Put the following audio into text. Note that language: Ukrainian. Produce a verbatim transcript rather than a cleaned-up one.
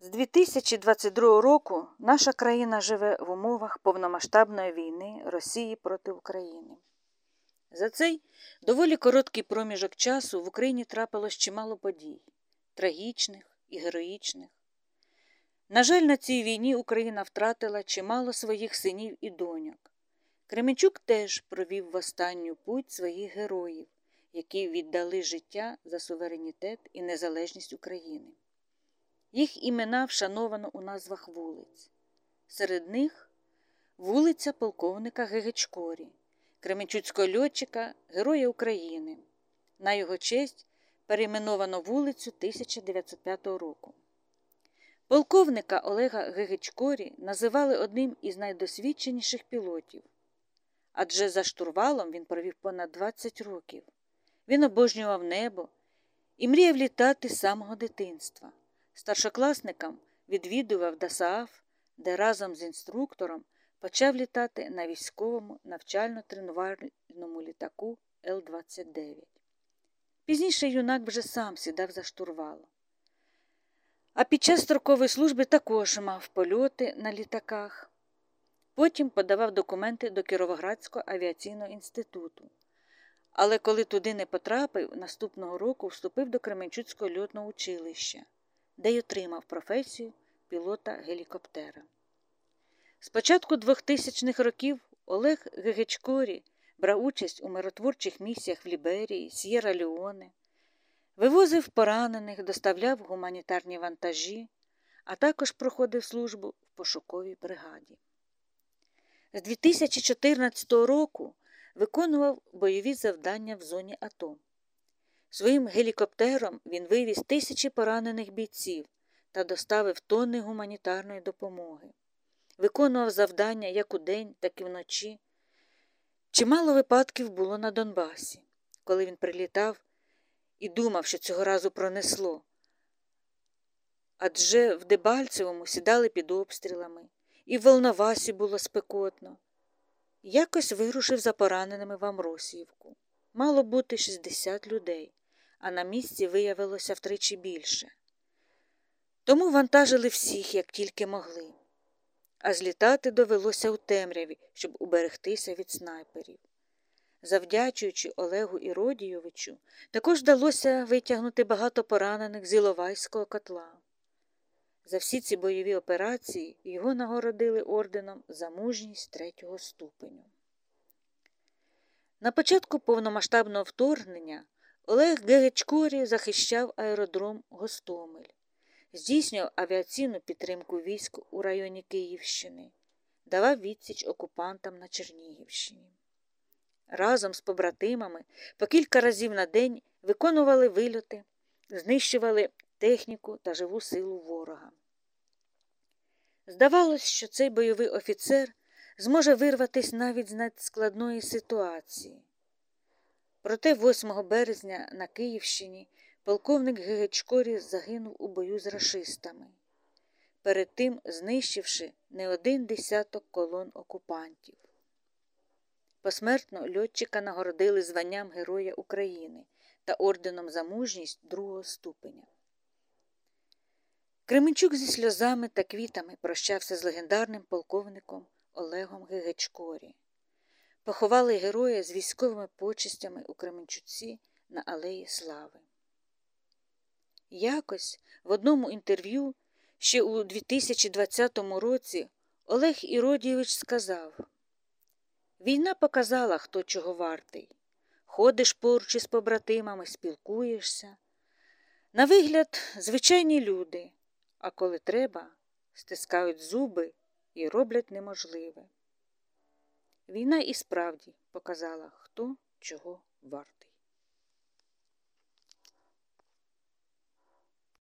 З дві тисячі двадцять другого року наша країна живе в умовах повномасштабної війни Росії проти України. За цей доволі короткий проміжок часу в Україні трапилось чимало подій – трагічних і героїчних. На жаль, на цій війні Україна втратила чимало своїх синів і доньок. Кременчук теж провів в останню путь своїх героїв, які віддали життя за суверенітет і незалежність України. Їх імена вшановано у назвах вулиць. Серед них вулиця полковника Гегичкорі, кременчуцького льотчика, Героя України. На його честь перейменовано вулицю тисяча дев'ятсот п'ятого року. Полковника Олега Гегичкорі називали одним із найдосвідченіших пілотів, адже за штурвалом він провів понад двадцять років. Він обожнював небо і мріяв літати з самого дитинства. Старшокласникам відвідував ДОСААФ, де разом з інструктором почав літати на військовому навчально-тренувальному літаку Ел двадцять дев'ять. Пізніше юнак вже сам сідав за штурвал. А під час строкової служби також мав польоти на літаках. Потім подавав документи до Кіровоградського авіаційного інституту. Але коли туди не потрапив, наступного року вступив до Кременчуцького льотного училища, де й отримав професію пілота гелікоптера. З початку двохтисячних років Олег Гегичкорі брав участь у миротворчих місіях в Ліберії, С'єра-Леоне, вивозив поранених, доставляв гуманітарні вантажі, а також проходив службу в пошуковій бригаді. З дві тисячі чотирнадцятого року виконував бойові завдання в зоні АТО. Своїм гелікоптером він вивіз тисячі поранених бійців та доставив тонни гуманітарної допомоги. Виконував завдання як удень, так і вночі. Чимало випадків було на Донбасі, коли він прилітав і думав, що цього разу пронесло. Адже в Дебальцевому сідали під обстрілами, і в Волновасі було спекотно. Якось вирушив за пораненими в Амросіївку. Мало бути шістдесят людей, а на місці виявилося втричі більше. Тому вантажили всіх, як тільки могли. А злітати довелося у темряві, щоб уберегтися від снайперів. Завдячуючи Олегу Іродійовичу, також вдалося витягнути багато поранених з Іловайського котла. За всі ці бойові операції його нагородили орденом за мужність третього ступеню. На початку повномасштабного вторгнення Олег Гегичкорі захищав аеродром Гостомель, здійснював авіаційну підтримку військ у районі Київщини, давав відсіч окупантам на Чернігівщині. Разом з побратимами по кілька разів на день виконували вильоти, знищували техніку та живу силу ворога. Здавалось, що цей бойовий офіцер зможе вирватись навіть з надскладної ситуації. Проте восьмого березня на Київщині полковник Гегичкорі загинув у бою з рашистами, перед тим знищивши не один десяток колон окупантів. Посмертно льотчика нагородили званням Героя України та орденом за мужність другого ступеня. Кременчук зі сльозами та квітами прощався з легендарним полковником Олегом Гегичкорі. Поховали героя з військовими почестями у Кременчуці на Алеї Слави. Якось в одному інтерв'ю ще у дві тисячі двадцятому році Олег Іродійович сказав: «Війна показала, хто чого вартий. Ходиш поруч із побратимами, спілкуєшся. На вигляд звичайні люди, а коли треба, стискають зуби і роблять неможливе». Війна і справді показала, хто чого вартий.